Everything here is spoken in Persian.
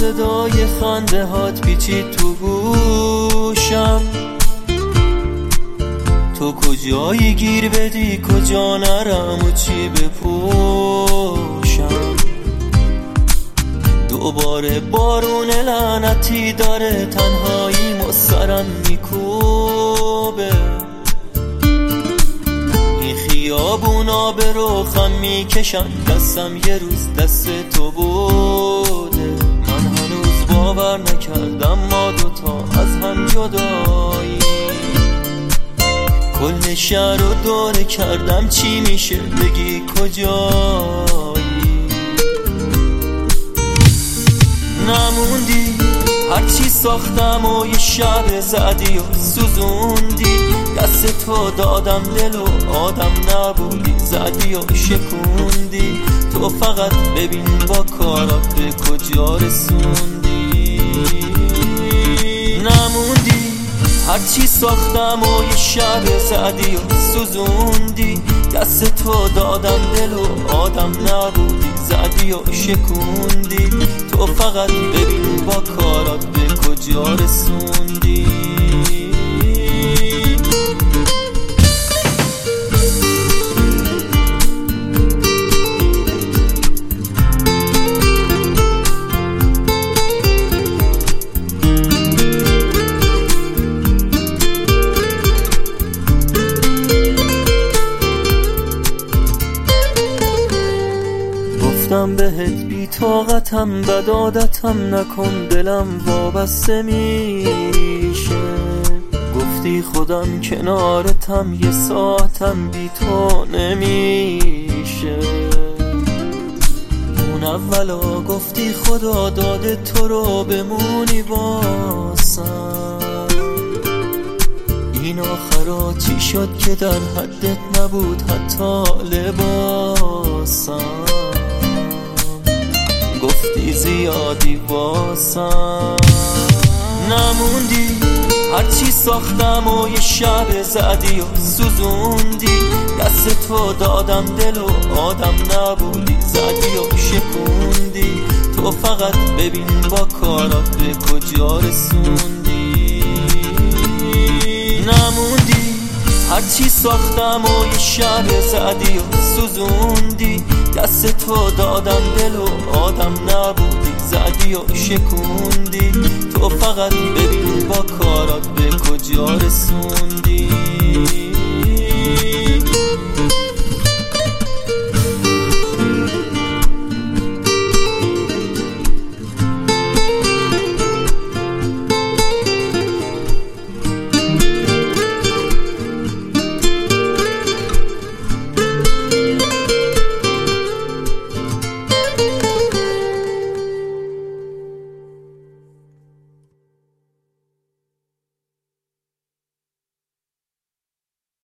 صدای خنده هات پیچید تو گوشم. تو کجایی گیر بدی کجا نرم و چی بپوشم. دوباره بارون لعنتی داره تنهایی سرم میکوبه. این خیابونا به رخم میکشن دستم یه روز دست تو بوده. من هنوز باور نکردم ما دوتا از هم جدایی. کل شهر رو دوره کردم چی میشه بگی کجایی. نموندی هرچی ساختم و یه شب زدی و سوزوندی. دست تو دادم دل و آدم نبودی زدی و شکوندی. تو فقط ببین با کارات به کجا رسوندی. نموندی هرچی ساختم و یه شب زدی و سوزوندی. دست تو دادم دل و آدم نبودی زدی و شکوندی. تو فقط ببین با کارات به کجا رسوندی. گفتم بهت بی طاقتم بد عادتم نکن دلم وابسته میشه. گفتی خودم کنارتم یه ساعتم بی تو نمیشه. اون اولا گفتی خدا داده تو رو بمونی باسم. این آخرا چی شد که در حدت نبود حتی لباسم. گفتی زیادی واسم. نموندی هرچی ساختم و یه شب زدی و سوزوندی. دست تو دادم دل و آدم نبودی زدی و شکوندی. تو فقط ببین با کارات به کجا رسوندی. نموندی هرچی ساختم و یه شب زدی و سوزوندی. دست تو دادم دل و آدم نبودی زدی و شکوندی. تو فقط ببین با کارات